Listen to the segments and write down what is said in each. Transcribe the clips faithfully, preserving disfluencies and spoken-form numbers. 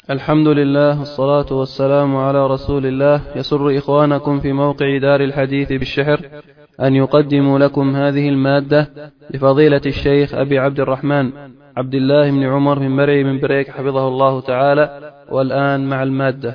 الحمد لله والصلاة والسلام على رسول الله. يسر إخوانكم في موقع دار الحديث بالشحر أن يقدموا لكم هذه المادة لفضيلة الشيخ أبي عبد الرحمن عبد الله بن عمر بن مرعي بن بريك حفظه الله تعالى. والآن مع المادة.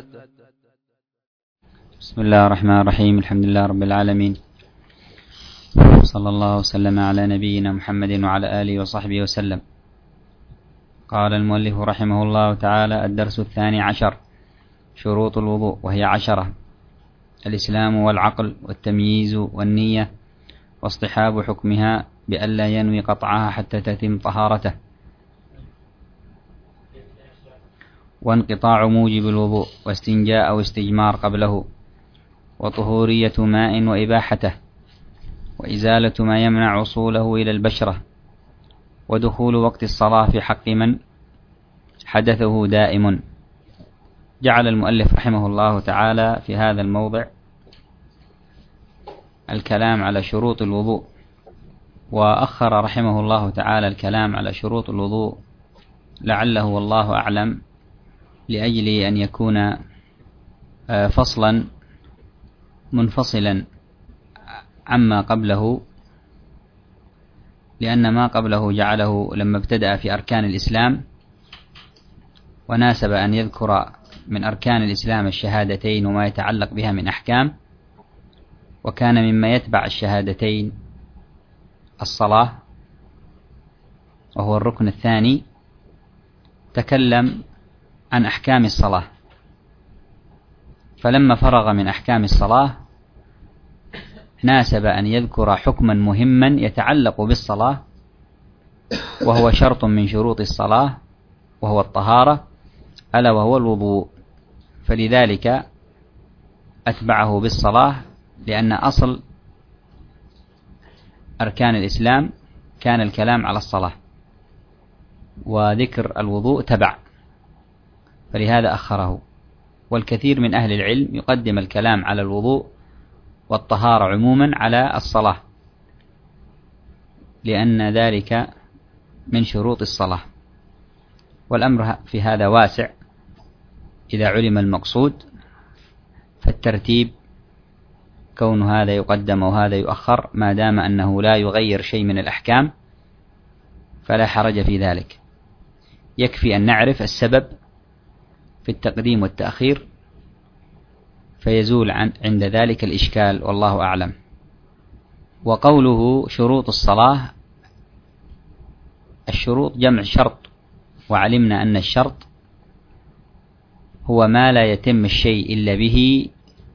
بسم الله الرحمن الرحيم. الحمد لله رب العالمين، صلى الله وسلم على نبينا محمد وعلى آله وصحبه وسلم. قال المؤلف رحمه الله تعالى: الدرس الثاني عشر: شروط الوضوء، وهي عشرة: الإسلام والعقل والتمييز والنية واصطحاب حكمها بألا ينوي قطعها حتى تتم طهارته، وانقطاع موجب الوضوء، واستنجاء أو استجمار قبله، وطهورية ماء وإباحته، وإزالة ما يمنع وصوله إلى البشرة، ودخول وقت الصلاة في حق من حدثه دائم. جعل المؤلف رحمه الله تعالى في هذا الموضع الكلام على شروط الوضوء، وأخر رحمه الله تعالى الكلام على شروط الوضوء لعله والله أعلم لأجل أن يكون فصلا منفصلا عما قبله، لأن ما قبله جعله لما ابتدأ في أركان الإسلام وناسب أن يذكر من أركان الإسلام الشهادتين وما يتعلق بها من أحكام، وكان مما يتبع الشهادتين الصلاة وهو الركن الثاني. تكلم عن أحكام الصلاة، فلما فرغ من أحكام الصلاة ناسب أن يذكر حكما مهما يتعلق بالصلاة، وهو شرط من شروط الصلاة، وهو الطهارة، ألا وهو الوضوء. فلذلك أتبعه بالصلاة، لأن أصل أركان الإسلام كان الكلام على الصلاة، وذكر الوضوء تبع، فلهذا أخره. والكثير من أهل العلم يقدم الكلام على الوضوء والطهارة عموما على الصلاة، لأن ذلك من شروط الصلاة. والأمر في هذا واسع إذا علم المقصود، فالترتيب كون هذا يقدم وهذا يؤخر ما دام أنه لا يغير شيء من الأحكام فلا حرج في ذلك. يكفي أن نعرف السبب في التقديم والتأخير فيزول عن عند ذلك الإشكال، والله أعلم. وقوله شروط الصلاة، الشروط جمع شرط، وعلمنا أن الشرط هو ما لا يتم الشيء إلا به،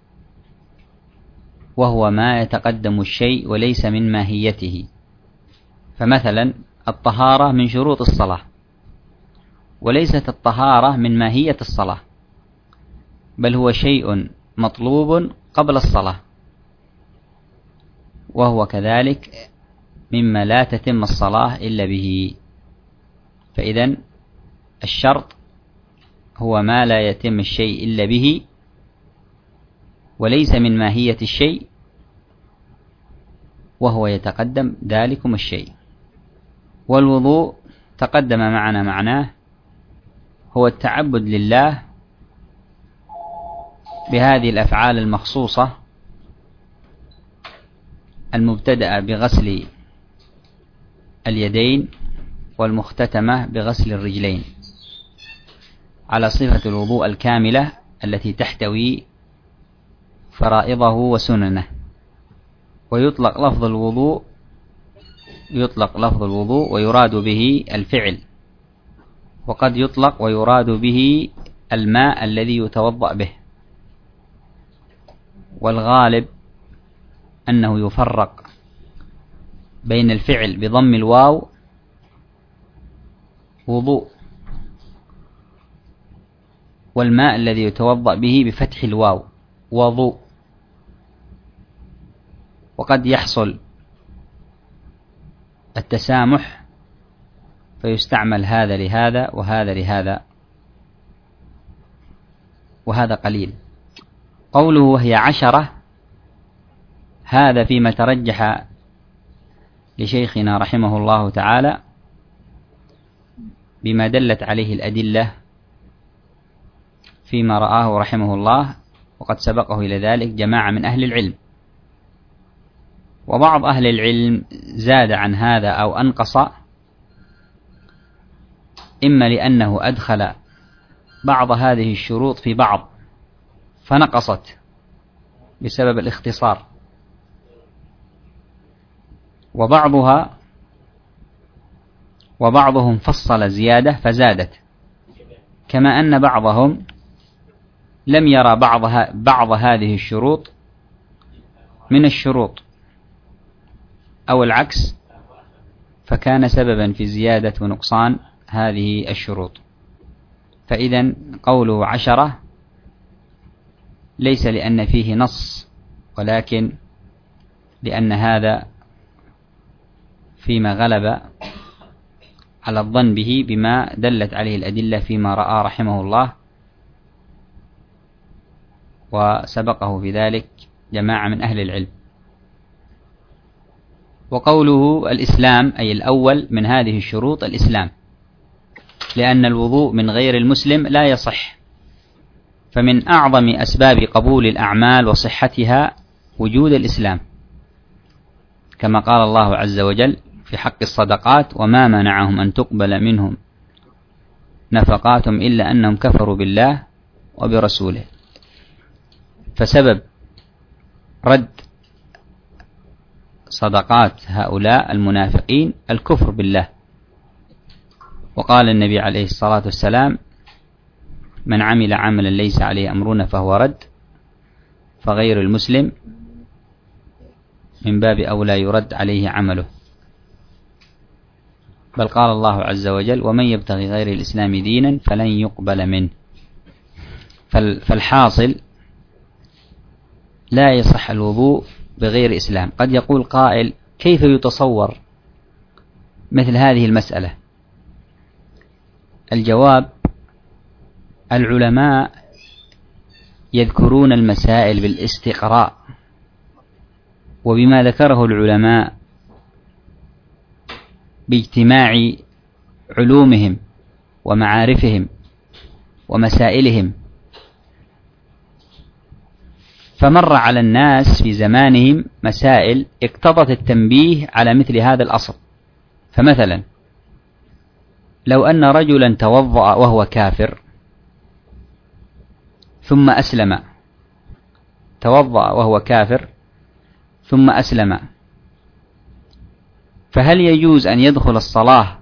وهو ما يتقدم الشيء وليس من ماهيته. فمثلا الطهارة من شروط الصلاة، وليست الطهارة من ماهية الصلاة، بل هو شيء مطلوب قبل الصلاة، وهو كذلك مما لا تتم الصلاة إلا به. فإذن الشرط هو ما لا يتم الشيء إلا به، وليس من ماهية الشيء، وهو يتقدم ذلكم الشيء. والوضوء تقدم معنا معناه هو التعبد لله بهذه الأفعال المخصوصة المبتدأة بغسل اليدين والمختتمة بغسل الرجلين، على صفة الوضوء الكاملة التي تحتوي فرائضه وسننه. ويطلق لفظ الوضوء يطلق لفظ الوضوء ويراد به الفعل، وقد يطلق ويراد به الماء الذي يتوضأ به. والغالب أنه يفرق بين الفعل بضم الواو وضوء، والماء الذي يتوضأ به بفتح الواو وضوء. وقد يحصل التسامح فيستعمل هذا لهذا وهذا لهذا، وهذا قليل. قوله وهي عشرة، هذا فيما ترجح لشيخنا رحمه الله تعالى بما دلت عليه الأدلة فيما رآه رحمه الله، وقد سبقه إلى ذلك جماعة من أهل العلم. وبعض أهل العلم زاد عن هذا أو أنقص، إما لأنه أدخل بعض هذه الشروط في بعض فنقصت بسبب الاختصار، وبعضها وبعضهم فصل زيادة فزادت، كما أن بعضهم لم يرى بعضها بعض هذه الشروط من الشروط أو العكس، فكان سببا في زيادة ونقصان هذه الشروط. فإذا قوله عشرة ليس لأن فيه نص، ولكن لأن هذا فيما غلب على الظن به بما دلت عليه الأدلة فيما رأى رحمه الله، وسبقه في ذلك جماعة من أهل العلم. وقوله الإسلام أي الأول من هذه الشروط الإسلام، لأن الوضوء من غير المسلم لا يصح، فمن أعظم أسباب قبول الأعمال وصحتها وجود الإسلام، كما قال الله عز وجل في حق الصدقات: وما منعهم أن تقبل منهم نفقاتهم إلا أنهم كفروا بالله وبرسوله. فسبب رد صدقات هؤلاء المنافقين الكفر بالله. وقال النبي عليه الصلاة والسلام: من عمل عملا ليس عليه أمرنا فهو رد، فغير المسلم من باب أولى يرد عليه عمله. بل قال الله عز وجل: ومن يبتغي غير الإسلام دينا فلن يقبل منه. فالحاصل لا يصح الوضوء بغير إسلام. قد يقول قائل: كيف يتصور مثل هذه المسألة؟ الجواب: العلماء يذكرون المسائل بالاستقراء، وبما ذكره العلماء باجتماع علومهم ومعارفهم ومسائلهم. فمر على الناس في زمانهم مسائل اقتضت التنبيه على مثل هذا الأصل. فمثلا لو أن رجلا توضأ وهو كافر ثم أسلم، توضأ وهو كافر ثم أسلم، فهل يجوز أن يدخل الصلاة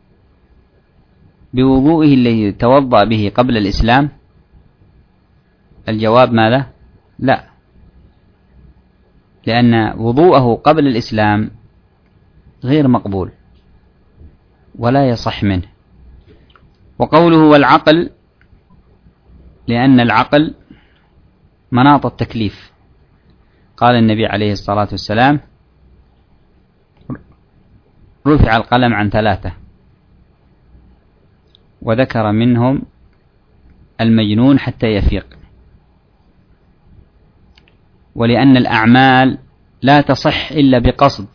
بوضوئه الذي توضأ به قبل الإسلام؟ الجواب ماذا؟ لا، لأن وضوءه قبل الإسلام غير مقبول ولا يصح منه. وقوله والعقل، لأن العقل مناط التكليف. قال النبي عليه الصلاة والسلام: رفع القلم عن ثلاثة، وذكر منهم المجنون حتى يفيق. ولأن الأعمال لا تصح إلا بقصد،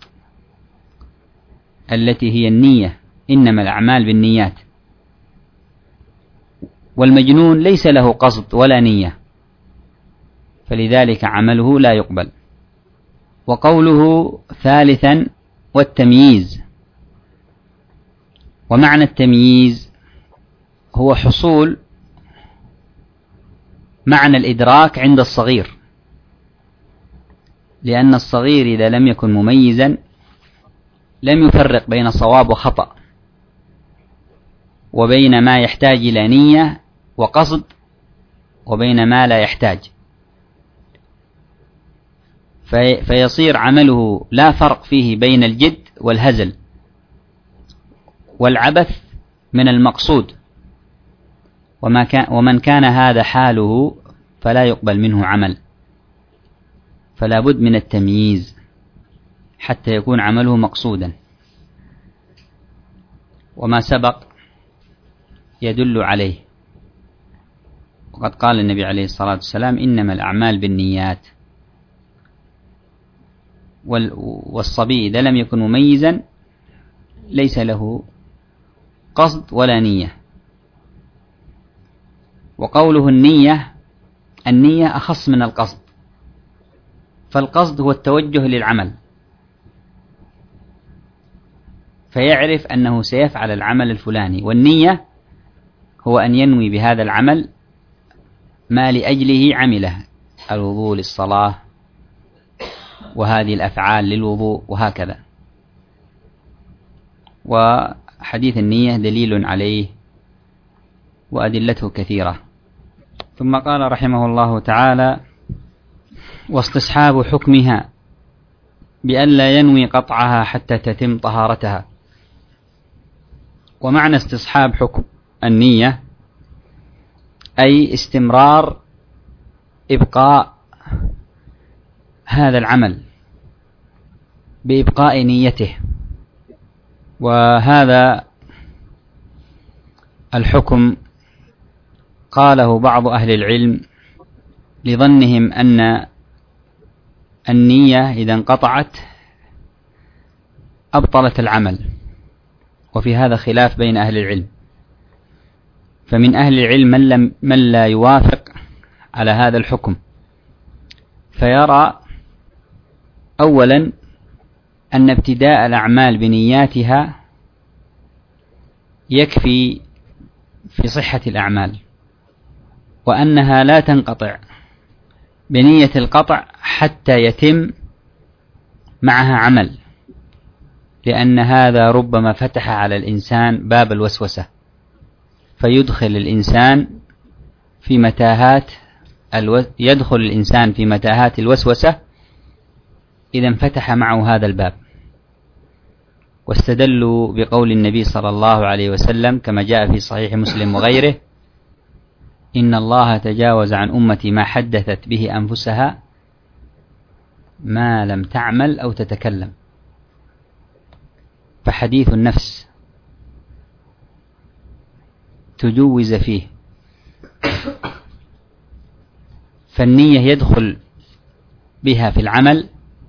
التي هي النية، إنما الأعمال بالنيات، والمجنون ليس له قصد ولا نية، فلذلك عمله لا يقبل. وقوله ثالثا والتمييز، ومعنى التمييز هو حصول معنى الإدراك عند الصغير، لأن الصغير إذا لم يكن مميزا لم يفرق بين صواب وخطأ، وبين ما يحتاج إلى نية وقصد، وبين ما لا يحتاج، في فيصير عمله لا فرق فيه بين الجد والهزل والعبث من المقصود. وما كان ومن كان هذا حاله فلا يقبل منه عمل. فلا بد من التمييز حتى يكون عمله مقصودا. وما سبق يدل عليه. وقد قال النبي عليه الصلاة والسلام: إنما الأعمال بالنيات. والصبي إذا لم يكن مميزا ليس له قصد ولا نية. وقوله النية، النية أخص من القصد، فالقصد هو التوجه للعمل، فيعرف أنه سيفعل العمل الفلاني، والنية هو أن ينوي بهذا العمل ما لأجله عمله، الوضوء للصلاة وهذه الأفعال للوضوء وهكذا. وحديث النية دليل عليه وأدلته كثيرة. ثم قال رحمه الله تعالى: واستصحاب حكمها بألا ينوي قطعها حتى تتم طهارتها. ومعنى استصحاب حكم النية أي استمرار إبقاء هذا العمل بإبقاء نيته. وهذا الحكم قاله بعض أهل العلم لظنهم أن النية إذا انقطعت أبطلت العمل، وفي هذا خلاف بين أهل العلم، فمن أهل العلم من, لم من لا يوافق على هذا الحكم، فيرى أولا أن ابتداء الأعمال بنياتها يكفي في صحة الأعمال، وأنها لا تنقطع بنية القطع حتى يتم معها عمل، لأن هذا ربما فتح على الإنسان باب الوسوسة، فيدخل الإنسان في متاهات الو... يدخل الإنسان في متاهات الوسوسة إذا انفتح معه هذا الباب. واستدلوا بقول النبي صلى الله عليه وسلم كما جاء في صحيح مسلم وغيره: إن الله تجاوز عن أمتي ما حدثت به أنفسها ما لم تعمل أو تتكلم. فحديث النفس تجوز فيه، فالنية يدخل بها في العمل،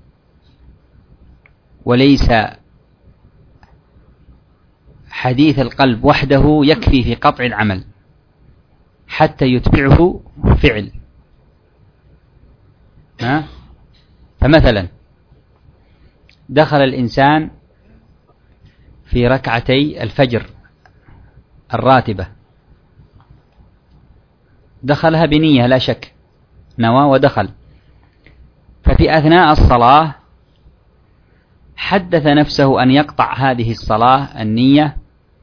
وليس حديث القلب وحده يكفي في قطع العمل حتى يتبعه فعل. ها؟ فمثلا دخل الإنسان في ركعتي الفجر الراتبة، دخلها بنية لا شك، نوى ودخل، ففي أثناء الصلاة حدث نفسه أن يقطع هذه الصلاة النية،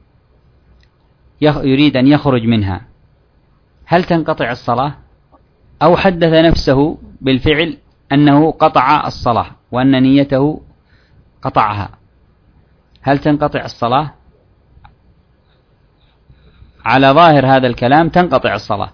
يريد أن يخرج منها، هل تنقطع الصلاة؟ أو حدث نفسه بالفعل أنه قطع الصلاة وأن نيته قطعها، هل تنقطع الصلاة؟ على ظاهر هذا الكلام تنقطع الصلاة،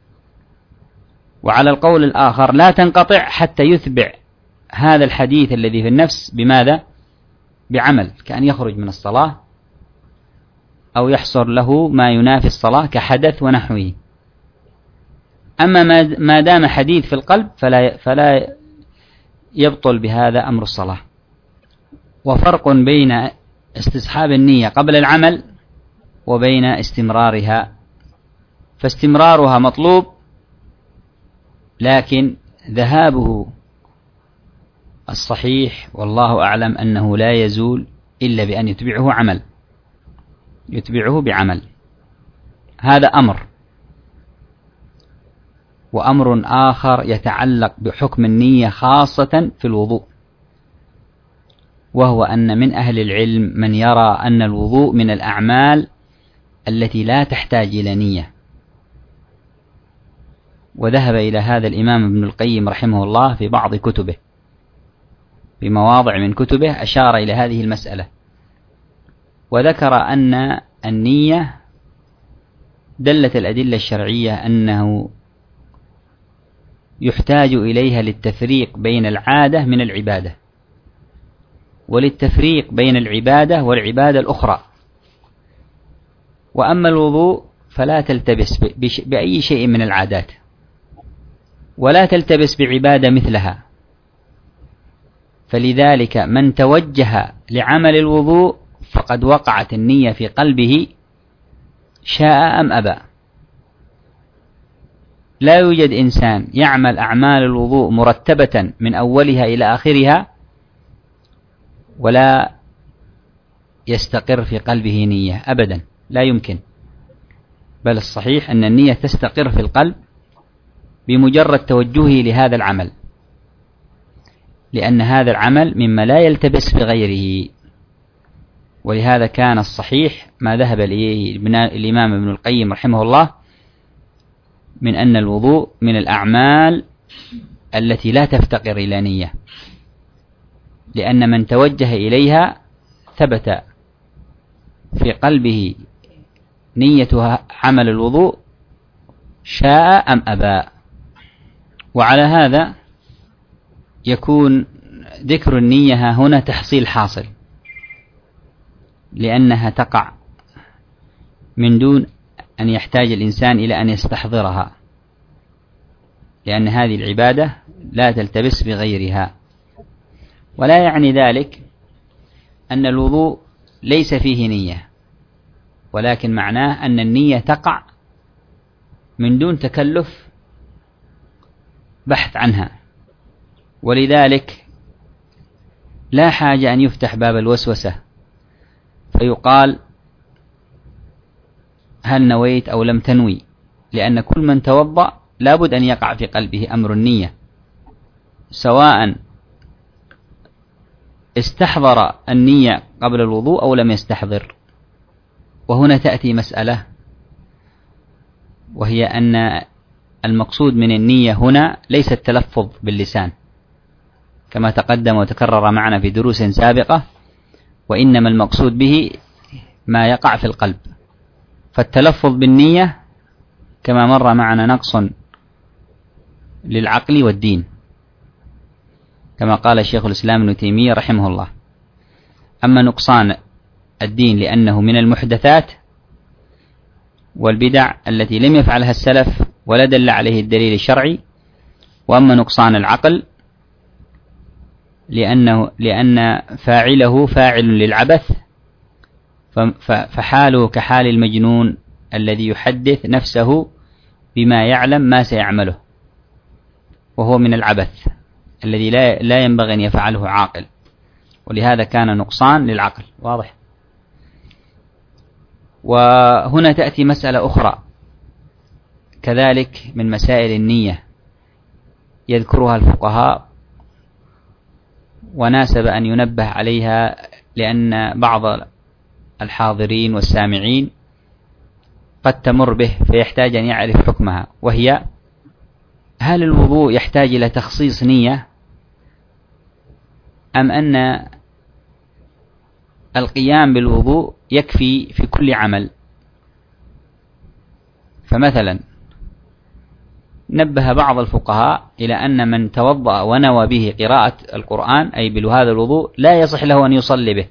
وعلى القول الآخر لا تنقطع حتى يتبع هذا الحديث الذي في النفس بماذا؟ بعمل، كأن يخرج من الصلاة أو يحصل له ما ينافي الصلاة كحدث ونحوه. أما ما دام حديث في القلب فلا, فلا يبطل بهذا أمر الصلاة. وفرق بين استصحاب النية قبل العمل وبين استمرارها، فاستمرارها مطلوب، لكن ذهابه الصحيح والله أعلم أنه لا يزول إلا بأن يتبعه عمل، يتبعه بعمل. هذا أمر. وأمر آخر يتعلق بحكم النية خاصة في الوضوء، وهو أن من أهل العلم من يرى أن الوضوء من الأعمال التي لا تحتاج إلى نية، وذهب إلى هذا الإمام ابن القيم رحمه الله في بعض كتبه، في مواضع من كتبه أشار إلى هذه المسألة، وذكر أن النية دلت الأدلة الشرعية أنه يحتاج إليها للتفريق بين العادة من العبادة، وللتفريق بين العبادة والعبادة الأخرى. وأما الوضوء فلا تلتبس بأي شيء من العادات، ولا تلتبس بعبادة مثلها، فلذلك من توجه لعمل الوضوء فقد وقعت النية في قلبه شاء أم أبى. لا يوجد إنسان يعمل أعمال الوضوء مرتبة من أولها إلى آخرها ولا يستقر في قلبه نية أبدا، لا يمكن. بل الصحيح أن النية تستقر في القلب بمجرد توجهه لهذا العمل، لأن هذا العمل مما لا يلتبس بغيره. ولهذا كان الصحيح ما ذهب إليه الإمام ابن القيم رحمه الله من أن الوضوء من الأعمال التي لا تفتقر إلى نية، لأن من توجه إليها ثبت في قلبه نية عمل الوضوء شاء أم أبى. وعلى هذا يكون ذكر النية هنا تحصيل حاصل، لأنها تقع من دون أن يحتاج الإنسان إلى أن يستحضرها، لأن هذه العبادة لا تلتبس بغيرها. ولا يعني ذلك أن الوضوء ليس فيه نية، ولكن معناه أن النية تقع من دون تكلف بحث عنها. ولذلك لا حاجة أن يفتح باب الوسوسة فيقال هل نويت أو لم تنوي، لأن كل من توضأ لابد أن يقع في قلبه أمر النية، سواء استحضر النية قبل الوضوء أو لم يستحضر. وهنا تأتي مسألة، وهي أن المقصود من النية هنا ليس التلفظ باللسان كما تقدم وتكرر معنا في دروس سابقة، وإنما المقصود به ما يقع في القلب. فالتلفظ بالنية كما مر معنا نقص للعقل والدين، كما قال الشيخ الإسلام ابن تيمية رحمه الله. أما نقصان الدين لأنه من المحدثات والبدع التي لم يفعلها السلف ولا دل عليه الدليل الشرعي. وأما نقصان العقل لأنه لأن فاعله فاعل للعبث، فحاله كحال المجنون الذي يحدث نفسه بما يعلم ما سيعمله، وهو من العبث الذي لا لا ينبغي أن يفعله عاقل، ولهذا كان نقصان للعقل. واضح؟ وهنا تأتي مسألة أخرى كذلك من مسائل النية يذكرها الفقهاء، وناسب أن ينبه عليها لأن بعض الحاضرين والسامعين قد تمر به فيحتاج أن يعرف حكمها. وهي: هل الوضوء يحتاج إلى تخصيص نية، أم أن القيام بالوضوء يكفي في كل عمل؟ فمثلا نبه بعض الفقهاء إلى أن من توضأ ونوى به قراءة القرآن أي بهذا الوضوء لا يصح له أن يصلي به،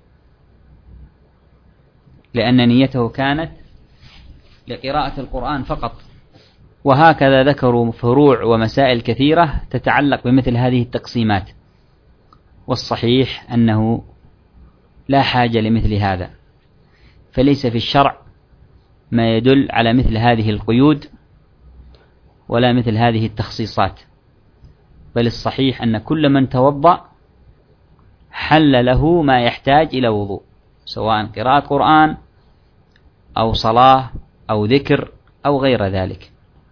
لأن نيته كانت لقراءة القرآن فقط. وهكذا ذكروا فروع ومسائل كثيرة تتعلق بمثل هذه التقسيمات. والصحيح أنه لا حاجة لمثل هذا، فليس في الشرع ما يدل على مثل هذه القيود ولا مثل هذه التخصيصات، بل الصحيح أن كل من توضأ حل له ما يحتاج إلى وضوء، سواء قراءة قرآن أو صلاة أو ذكر أو غير ذلك.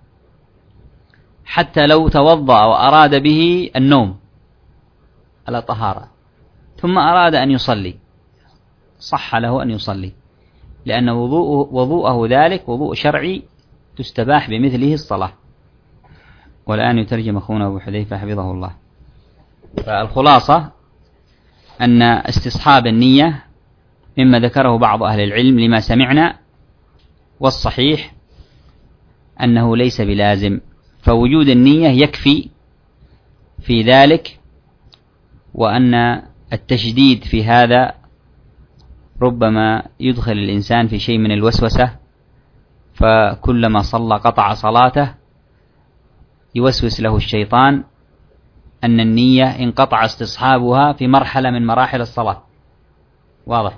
حتى لو توضأ وأراد به النوم على طهارة ثم أراد أن يصلي صح له أن يصلي، لأن وضوءه, وضوءه ذلك وضوء شرعي تستباح بمثله الصلاة. والآن يترجم أخونا أبو حذيفة حفظه الله. فالخلاصة أن استصحاب النية مما ذكره بعض أهل العلم لما سمعنا، والصحيح أنه ليس بلازم، فوجود النية يكفي في ذلك، وأن التشديد في هذا ربما يدخل الإنسان في شيء من الوسوسة، فكلما صلى قطع صلاته يوسوس له الشيطان أن النية انقطع استصحابها في مرحلة من مراحل الصلاة. واضح؟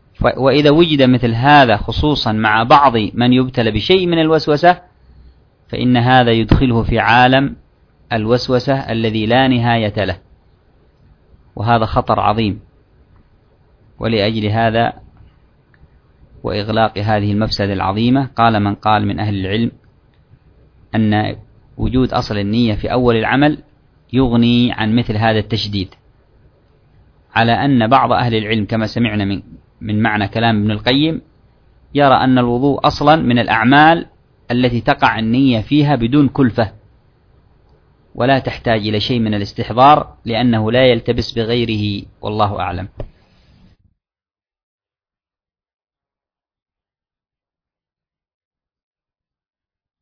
وإذا وجد مثل هذا خصوصا مع بعض من يبتلى بشيء من الوسوسة فإن هذا يدخله في عالم الوسوسة الذي لا نهاية له، وهذا خطر عظيم. ولأجل هذا وإغلاق هذه المفسدة العظيمة قال من قال من أهل العلم أن وجود أصل النية في أول العمل يغني عن مثل هذا التشديد، على أن بعض أهل العلم كما سمعنا من, من معنى كلام ابن القيم يرى أن الوضوء أصلا من الأعمال التي تقع النية فيها بدون كلفة، ولا تحتاج إلى شيء من الاستحضار، لأنه لا يلتبس بغيره، والله أعلم.